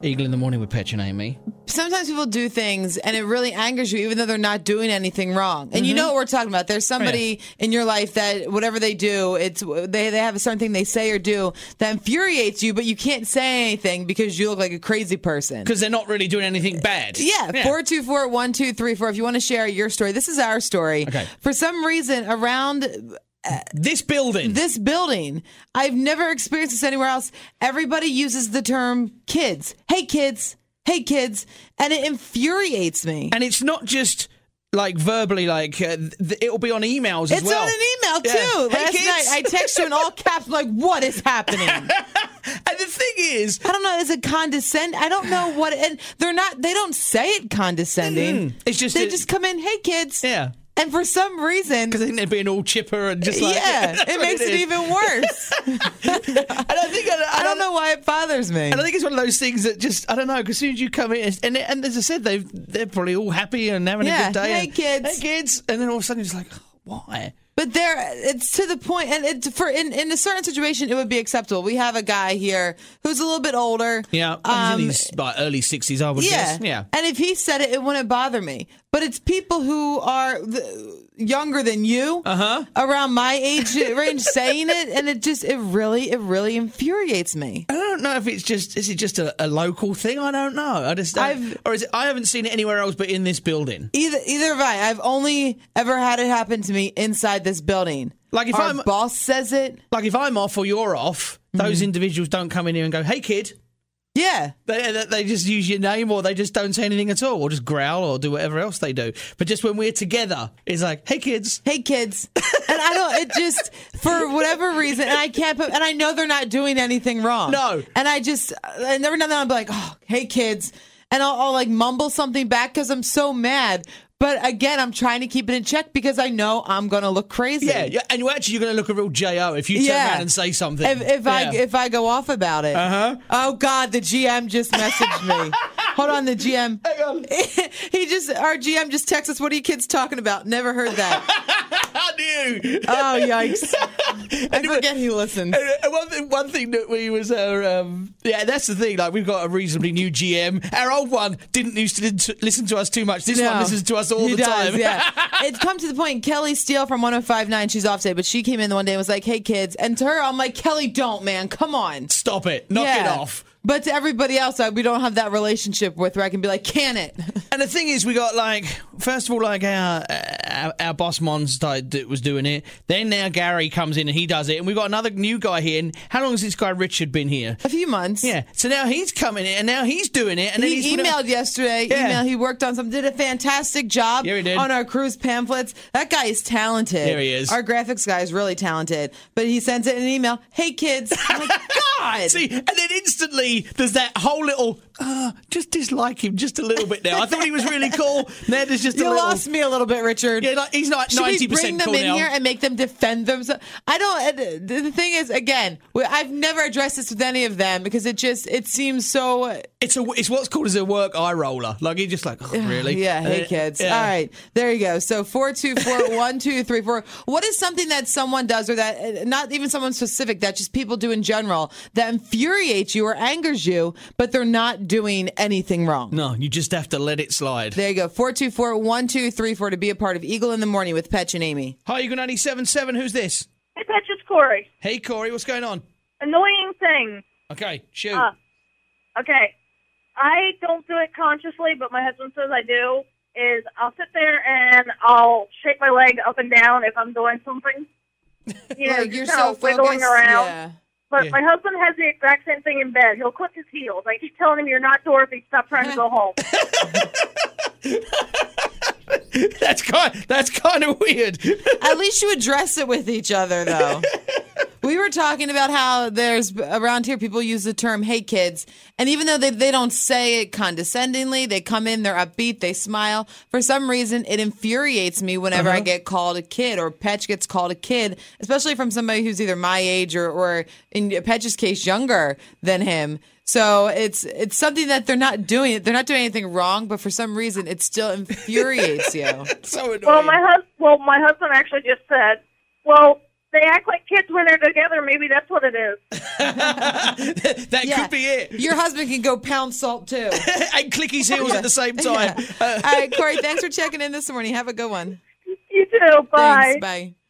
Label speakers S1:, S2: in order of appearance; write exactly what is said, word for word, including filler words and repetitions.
S1: Eagle in the Morning with Petch and Amy.
S2: Sometimes people do things and it really angers you even though they're not doing anything wrong. And mm-hmm. you know what we're talking about. There's somebody oh, yeah. in your life that whatever they do, it's they, they have a certain thing they say or do that infuriates you, but you can't say anything because you look like a crazy person.
S1: Because they're not really doing anything bad.
S2: Yeah, yeah. four two four, one two three four if you want to share your story. This is our story.
S1: Okay.
S2: For some reason, around...
S1: Uh, this building.
S2: This building. I've never experienced this anywhere else. Everybody uses the term kids. Hey, kids. Hey, kids. And it infuriates me.
S1: And it's not just like verbally, like uh, th- it'll be on emails as
S2: it's
S1: well.
S2: It's on an email,
S1: yeah.
S2: too.
S1: Hey,
S2: Last
S1: kids.
S2: night, I text you in all caps, like, what is happening?
S1: And the thing is,
S2: I don't know, is it condescending? I don't know what, and they're not, they don't say it condescending.
S1: Mm, it's just,
S2: they
S1: it,
S2: just come in, hey, kids.
S1: Yeah.
S2: And for some reason...
S1: Because I think they're being all chipper and just like...
S2: Yeah, it makes it, it even worse.
S1: and I think... I, I,
S2: I don't know why it bothers me.
S1: And I think it's one of those things that just... I don't know, because as soon as you come in... And, and as I said, they've, they're probably all happy and having
S2: yeah.
S1: a good day.
S2: Hey,
S1: and,
S2: kids.
S1: Hey, kids. And then all of a sudden it's like, oh, why?
S2: But there, it's to the point, and it, for in, in a certain situation, it would be acceptable. We have a guy here who's a little bit older.
S1: Yeah,
S2: um,
S1: in his like, early sixties, I would
S2: yeah,
S1: guess. Yeah,
S2: and if he said it, it wouldn't bother me. But it's people who are the, younger than you,
S1: uh-huh.
S2: around my age range, saying it, and it just, it really, it really infuriates me.
S1: I don't know if it's just, is it just a, a local thing? I don't know. I just, I've, or is it? I haven't seen it anywhere else but in this building.
S2: Either, either have I. I've only ever had it happen to me inside this building.
S1: Like if
S2: Our
S1: I'm
S2: boss says it.
S1: Like if I'm off or you're off, mm-hmm. those individuals don't come in here and go, "Hey, kid."
S2: Yeah.
S1: They, they they just use your name, or they just don't say anything at all, or just growl or do whatever else they do. But just when we're together, it's like, "Hey, kids."
S2: Hey, kids. And I don't, it just, for whatever reason, and I can't put, and I know they're not doing anything wrong.
S1: No.
S2: And I just, and every now and then I'll be like, oh, hey, kids. And I'll, I'll like mumble something back because I'm so mad. But again, I'm trying to keep it in check because I know I'm going to look crazy.
S1: Yeah, yeah, and you actually you're going to look a real J O if you turn
S2: yeah.
S1: around and say something.
S2: If, if
S1: yeah.
S2: I if I go off about it.
S1: Uh-huh.
S2: Oh, God, the G M just messaged me. Hold on, the G M.
S1: Hang on.
S2: He just, our G M just texted us, what are you kids talking about? Never heard that.
S1: I knew.
S2: Oh, yikes. I forget he listens.
S1: And one thing, one thing that we was, uh, um, yeah, that's the thing. Like, we've got a reasonably new G M. Our old one didn't used to listen to us too much. This
S2: no,
S1: one listens to us all
S2: he
S1: the
S2: does,
S1: time.
S2: Yeah. It's come to the point, Kelly Steele from one oh five point nine, she's off today, but she came in the one day and was like, hey, kids. And to her, I'm like, Kelly, don't, man. Come on.
S1: Stop it. Knock
S2: yeah.
S1: it off.
S2: But to everybody else, we don't have that relationship with where I can be like, can it?
S1: And the thing is, we got like, first of all, like our our, our boss Mons that was doing it. Then now Gary comes in and he does it. And we've got another new guy here. And how long has this guy Richard been here?
S2: A few months.
S1: Yeah. So now he's coming in and now he's doing it. And then
S2: he
S1: he's
S2: emailed
S1: put
S2: yesterday.
S1: Yeah.
S2: Email. He worked on something. Did a fantastic job
S1: yeah, he did.
S2: on our cruise pamphlets. That guy is talented.
S1: There he is.
S2: Our graphics guy is really talented. But he sends it in an email. Hey, kids. I'm like, God.
S1: See, and then instantly there's that whole little, uh, just dislike him just a little bit now. I thought he was really cool. Now there's just a
S2: you
S1: little...
S2: lost me a little bit, Richard.
S1: Yeah, like, he's not
S2: Should
S1: ninety
S2: we
S1: percent
S2: bring them
S1: cool
S2: in
S1: now.
S2: here and make them defend themselves? I don't. The thing is, again, I've never addressed this with any of them because it just it seems so.
S1: It's a it's what's called as a work eye roller. Like he's just like, oh, really?
S2: Yeah. Hey,
S1: uh,
S2: kids.
S1: Yeah.
S2: All right, there you go. So four two four one two three four. What is something that someone does, or that not even someone specific, that just people do in general that infuriates you or angers you, but they're not doing anything wrong?
S1: No, you just have to let it slide.
S2: There you go. four two four one two three four to be a part of Eagle in the Morning with Petch and Amy.
S1: Hi, Eagle ninety-seven point seven. Who's this?
S3: Hey, Petch, it's Corey.
S1: Hey, Corey. What's going on?
S3: Annoying thing.
S1: Okay, shoot.
S3: Uh, okay. I don't do it consciously, but my husband says I do, is I'll sit there and I'll shake my leg up and down if I'm doing something. You know,
S2: Like, you're
S3: just
S2: so
S3: kind of wiggling
S2: focused.
S3: around.
S2: Yeah.
S3: But
S1: Yeah.
S3: my husband has the exact same thing in bed. He'll click his heels. I keep telling him, you're not Dorothy. Stop trying to go home.
S1: That's kind. That's kind of weird.
S2: At least you address it with each other, though. We were talking about how there's around here people use the term "hey kids," and even though they they don't say it condescendingly, they come in, they're upbeat, they smile. For some reason, it infuriates me whenever
S1: Uh-huh.
S2: I get called a kid or Petch gets called a kid, especially from somebody who's either my age or, or in Petch's case, younger than him. So it's it's something that they're not doing. They're not doing anything wrong, but for some reason, it still infuriates you.
S1: So annoying.
S3: Well, my hus- well, my husband actually just said, well, they act like kids when they're together. Maybe that's what it is.
S1: That
S2: Yeah.
S1: could be it.
S2: Your husband can go pound salt too.
S1: And click his heels at the same time.
S2: Yeah. All right, Corey, thanks for checking in this morning. Have a good one.
S3: You too. Bye.
S2: Thanks. Bye.